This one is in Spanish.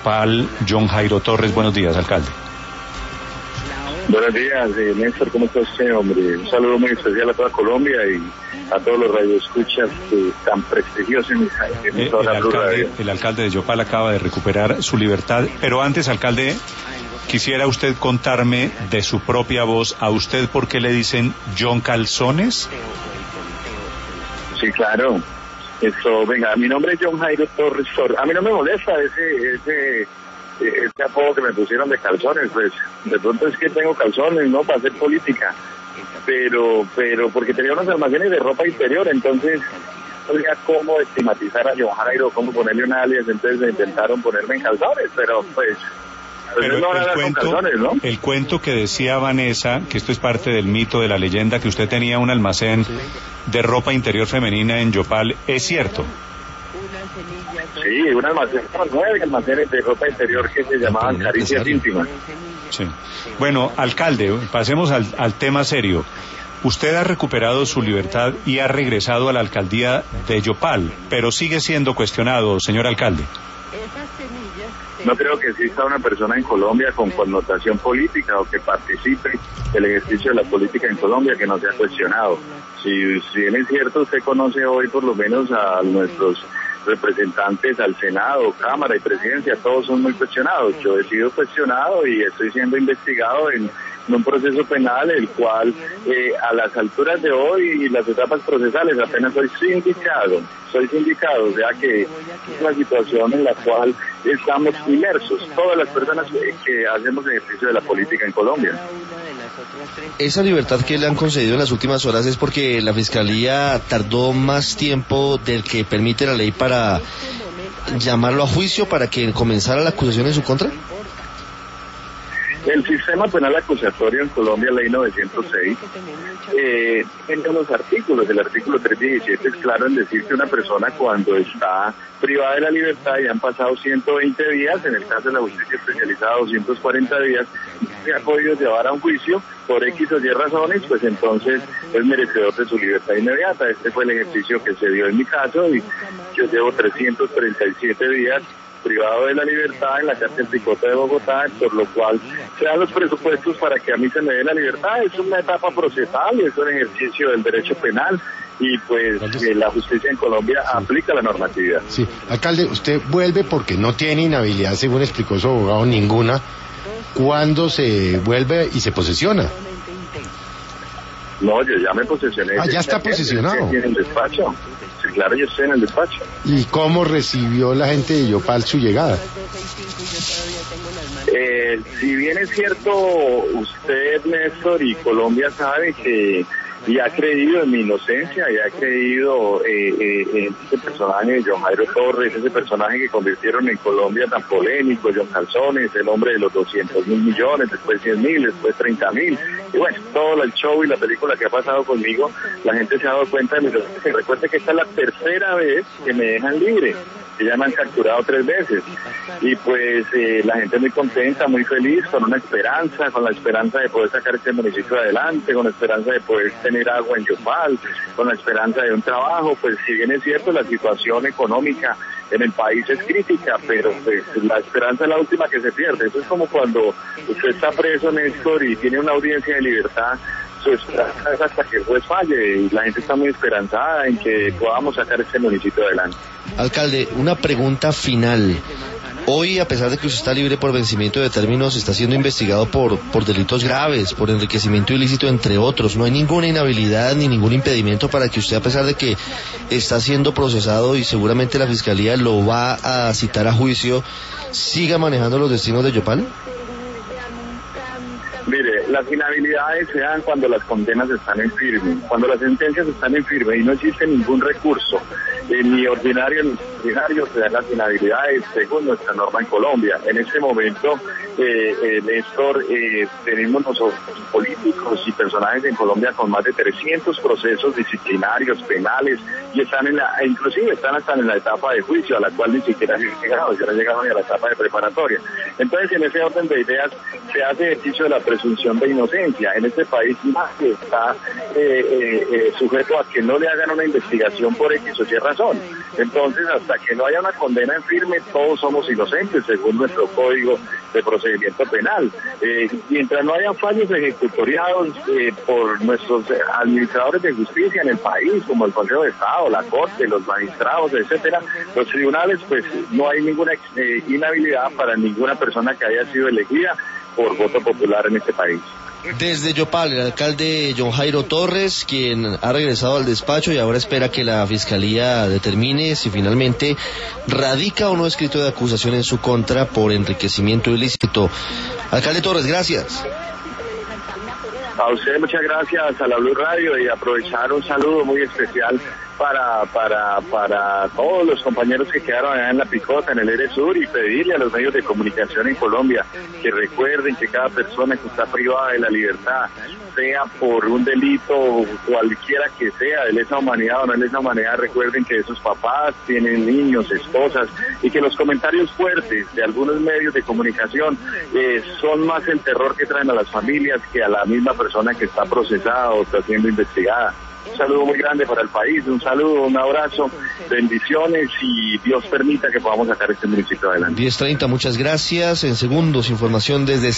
Yopal, John Jairo Torres. Buenos días, alcalde. Buenos días, Néstor, ¿cómo está usted, hombre? Un saludo muy especial a toda Colombia y a todos los radioescuchas tan prestigiosos en toda la radio. El alcalde de Yopal acaba de recuperar su libertad, pero antes, alcalde, quisiera usted contarme de su propia voz, ¿a usted por qué le dicen John Calzones? Sí, claro. Venga, mi nombre es John Jairo Torres. A mí no me molesta ese apodo que me pusieron de calzones, pues de pronto es que tengo calzones, ¿no? Para hacer política, pero porque tenía unos almacenes de ropa interior, entonces no sabía cómo estigmatizar a John Jairo, cómo ponerle un alias, entonces intentaron ponerme en calzones, pero pues pero no van a con calzones, ¿no? El cuento que decía Vanessa, que esto es parte del mito, de la leyenda, que usted tenía un almacén de ropa interior femenina en Yopal, ¿es cierto? Sí, un almacén, 9 almacenes de ropa interior que se llamaban Caricias Íntimas. Sí. Bueno, alcalde, pasemos al tema serio. Usted ha recuperado su libertad y ha regresado a la alcaldía de Yopal, pero sigue siendo cuestionado, señor alcalde. No creo que exista una persona en Colombia con connotación política o que participe del ejercicio de la política en Colombia que no sea cuestionado. Si bien es cierto, usted conoce hoy por lo menos a nuestros representantes al Senado, Cámara y Presidencia, todos son muy cuestionados. Yo he sido cuestionado y estoy siendo investigado en un proceso penal, el cual a las alturas de hoy y las etapas procesales apenas soy sindicado, o sea que es una situación en la cual estamos inmersos, todas las personas que hacemos ejercicio de la política en Colombia. Esa libertad que le han concedido en las últimas horas es porque la Fiscalía tardó más tiempo del que permite la ley para llamarlo a juicio, para que comenzara la acusación en su contra. El sistema penal acusatorio en Colombia, ley 906, tiene unos artículos. El artículo 317 es claro en decir que una persona cuando está privada de la libertad y han pasado 120 días, en el caso de la justicia especializada 240 días, se ha podido llevar a un juicio por X o Y razones, pues entonces es merecedor de su libertad inmediata. Este fue el ejercicio que se dio en mi caso y yo llevo 337 días privado de la libertad en la cárcel Picota de Bogotá, por lo cual se dan los presupuestos para que a mí se me dé la libertad. Es una etapa procesal, es un ejercicio del derecho penal y pues la justicia en Colombia aplica la normatividad. Sí, alcalde, usted vuelve porque no tiene inhabilidad, según explicó su abogado, ninguna. ¿Cuándo se vuelve y se posesiona? No, yo ya me posesioné. Ah, ya está posesionado. En el despacho. Sí, claro, yo estoy en el despacho. ¿Y cómo recibió la gente de Yopal su llegada? Si bien es cierto, usted, Néstor, y Colombia sabe que y ha creído en mi inocencia, y ha creído en ese personaje de John Jairo Torres, ese personaje que convirtieron en Colombia tan polémico, John Calzones, el hombre de los 200.000 millones, después 100.000, después 30.000, y bueno, todo el show y la película que ha pasado conmigo, la gente se ha dado cuenta de mi inocencia. Recuerde que esta es la tercera vez que me dejan libre, que ya me han capturado 3 veces, y pues la gente muy contenta, muy feliz, con una esperanza, con la esperanza de poder sacar este municipio adelante, con la esperanza de poder tener agua en Yopal, con la esperanza de un trabajo. Pues si bien es cierto, la situación económica en el país es crítica, pero pues la esperanza es la última que se pierde. Eso es como cuando usted está preso, Néstor, y tiene una audiencia de libertad, su esperanza es hasta que el juez falle, y la gente está muy esperanzada en que podamos sacar este municipio adelante. Alcalde, una pregunta final. Hoy, a pesar de que usted está libre por vencimiento de términos, está siendo investigado por delitos graves, por enriquecimiento ilícito, entre otros. No hay ninguna inhabilidad ni ningún impedimento para que usted, a pesar de que está siendo procesado y seguramente la Fiscalía lo va a citar a juicio, siga manejando los destinos de Yopal. Mire, las inhabilidades se dan cuando las condenas están en firme, cuando las sentencias están en firme y no existe ningún recurso, ni ordinario ni extraordinario, se dan las inhabilidades según nuestra norma en Colombia. En este momento, Néstor, tenemos nosotros políticos y personajes en Colombia con más de 300 procesos disciplinarios, penales, y están inclusive están hasta en la etapa de juicio, a la cual ni siquiera han llegado, ya no llegaron ni a la etapa de preparatoria. Entonces, en ese orden de ideas, se hace ejercicio de la presunción de inocencia. En este país nadie está sujeto a que no le hagan una investigación por X o Y razón. Entonces, hasta hasta que no haya una condena en firme, todos somos inocentes, según nuestro Código de Procedimiento Penal. Mientras no haya fallos ejecutoriados por nuestros administradores de justicia en el país, como el Consejo de Estado, la Corte, los magistrados, etcétera, los tribunales, pues no hay ninguna inhabilidad para ninguna persona que haya sido elegida por voto popular en este país. Desde Yopal, el alcalde John Jairo Torres, quien ha regresado al despacho y ahora espera que la Fiscalía determine si finalmente radica o no escrito de acusación en su contra por enriquecimiento ilícito. Alcalde Torres, gracias. A usted muchas gracias, a la Blue Radio, y aprovechar un saludo muy especial para todos los compañeros que quedaron allá en La Picota, en el Eresur, y pedirle a los medios de comunicación en Colombia que recuerden que cada persona que está privada de la libertad, sea por un delito cualquiera que sea, de lesa humanidad o no de lesa humanidad, recuerden que esos papás tienen niños, esposas, y que los comentarios fuertes de algunos medios de comunicación son más el terror que traen a las familias que a la misma persona que está procesada o está siendo investigada. Un saludo muy grande para el país, un saludo, un abrazo, bendiciones, y Dios permita que podamos sacar este municipio adelante. 10:30, muchas gracias. En segundos, información desde